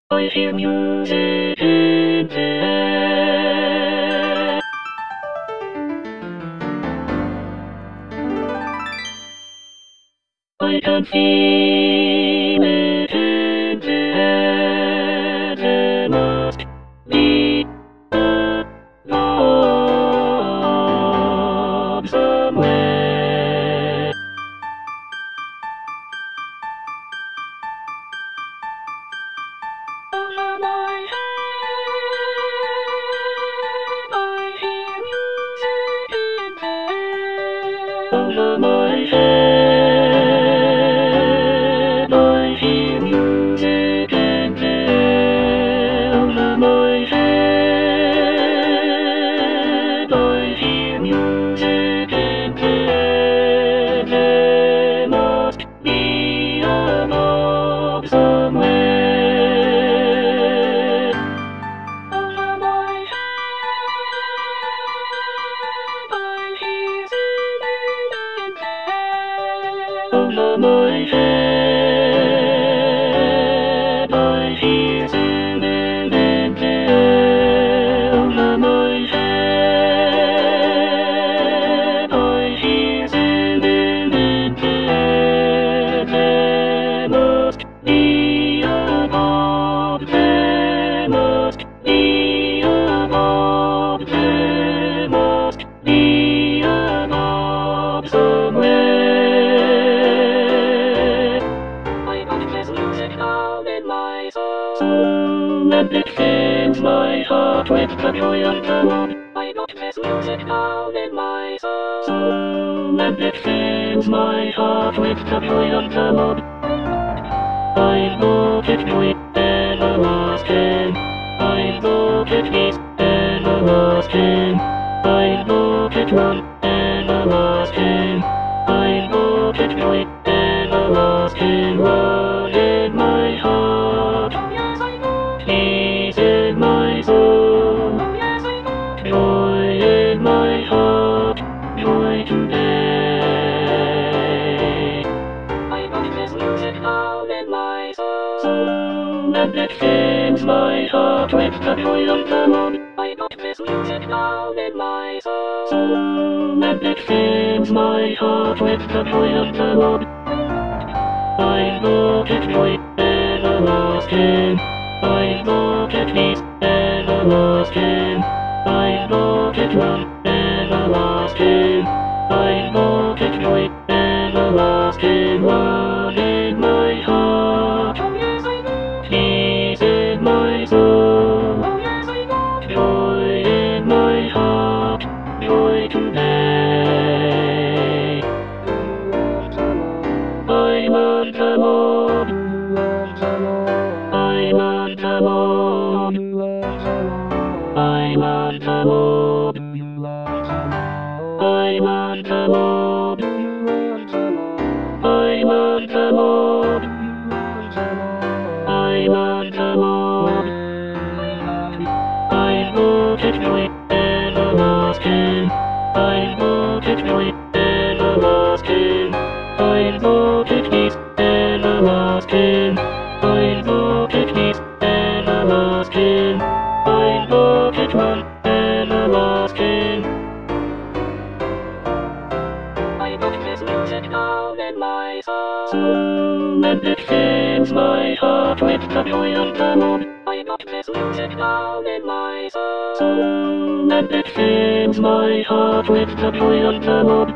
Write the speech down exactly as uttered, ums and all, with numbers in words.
I hear music in the air. I can feel it in the air. There must be a love somewhere. Over my head, I hear music in the air. Over my head, I hear music in the air. Over my head, I hear music in the air. There must be a love somewhere. Over my head, I hear singing in the air. Over my head, I hear singing in the air. There must be a love, there must be a love, there must be a love somewhere. And it fills my heart with the joy of the Lord. I got this music down in my soul, and it fills my heart with the joy of the Lord. I got it joy everlasting. I got it peace everlasting. I got it run everlasting. I got it joy everlasting. Run in my heart. Peace in my soul, joy in my heart, joy today. I got this music down in my soul, and it fills my heart with the joy of the Lord. I got this music down in my soul, and it fills my heart with the joy of the Lord. I got it joy everlasting. I got it peace everlasting. I got it run everlasting. I got it joy everlasting. Run in my heart. Peace in my soul. Joy in my heart. Joy today. I want the Lord. I want the Lord. I want the Lord. I want the Lord. I want the Lord. I want the Lord. I got it joy everlasting. I got it joy everlasting. I got it peace everlasting. I got it peace everlasting. I got it run everlasting. I got this music down in my soul, and it fills my heart with the joy of the Lord. I got this music down in my soul, and it fills my heart with the joy of the Lord.